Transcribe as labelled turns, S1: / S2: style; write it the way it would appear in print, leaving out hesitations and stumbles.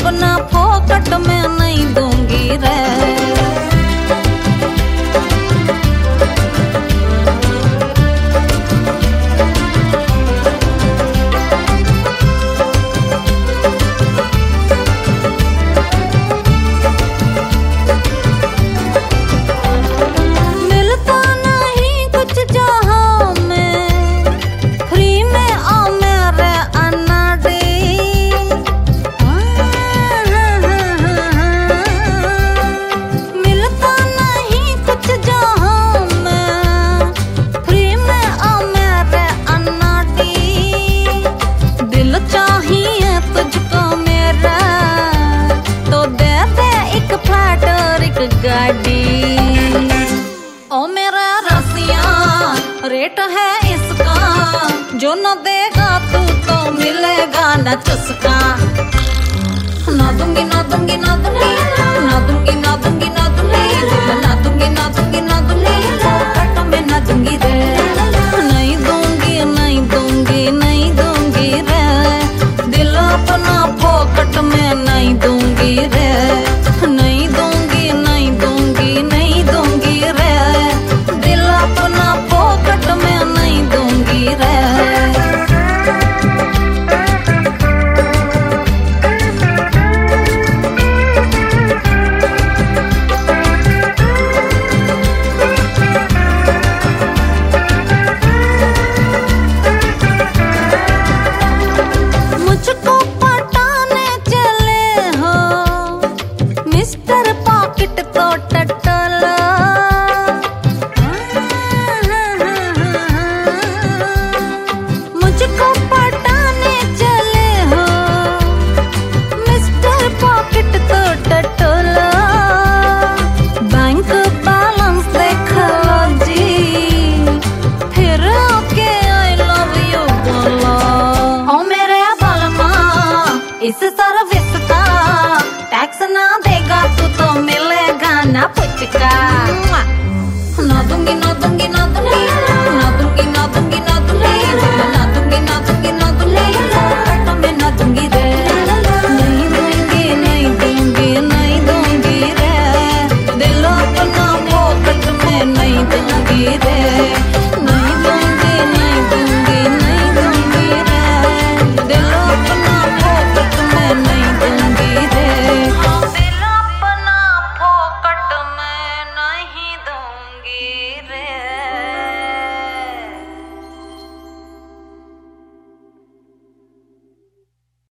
S1: अपना फोकट में नहीं दूंगी रे। ओ मेरा रसिया रेट है इसका, जो न देगा तू तो मिलेगा न चुस्का। ना दूंगी ना दूंगी ना दूंगी ना दूंगी ना दूंगी ना दूंगी ना दूंगी ना दूंगी ना दूंगी फोकट में ना दूंगी रे। नहीं दूंगी नहीं दूंगी नहीं दूंगी रे, दिल अपना फोकट में नहीं दूंगी रे। नहीं दूंगी नहीं दूंगी नहीं दूंगी रे, दिल अपना फोकट में नहीं दूंगी रे। मुझको पटाने चले हो मिस्टर पॉकेट तो टटोला। मुझको पटाने चले हो मिस्टर पॉकेट तो टटोला। बैंक बैलेंस देख लो जी, फिर आके आई लव यू बोलो। ओ मेरे बालमा इस सर्विस का टैक्स ना देगा तू तो मिलेगा ना पुचका।